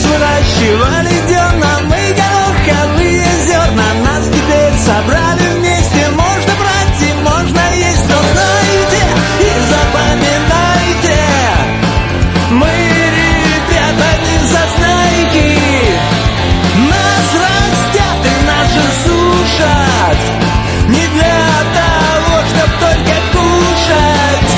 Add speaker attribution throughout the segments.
Speaker 1: выращивали дерна, мы гороховые зерна. Нас теперь собрали вместе, можно брать и можно есть. Но знайте и запоминайте, мы ребята не зазнайки. Нас растят и нас же сушат, не для того, чтоб только кушать.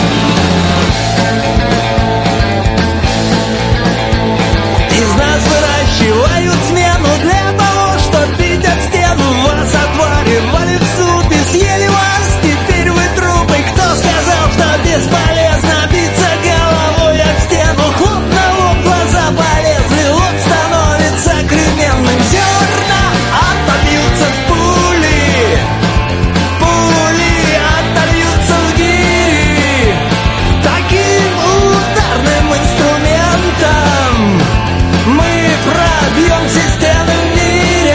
Speaker 1: Из нас выращивают смену для того, чтоб бить об стену. Вас отваривали в суд и съели вас, теперь вы трупы. Кто сказал, что бесполезно биться головой об стену? Хлоп на лоб, глаза полезли, лоб становится кременным. Зерна отобьются в пули, пули отобьются в гири. Таким ударным инструментом мы пробьем системы в мире.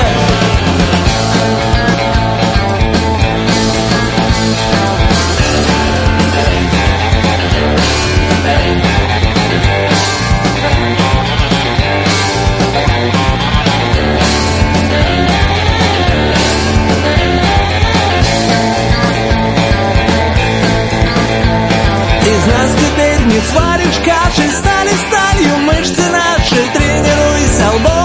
Speaker 1: Из нас теперь не сваришь каши, стали сталью мышцы наши. Тренируйся, лбом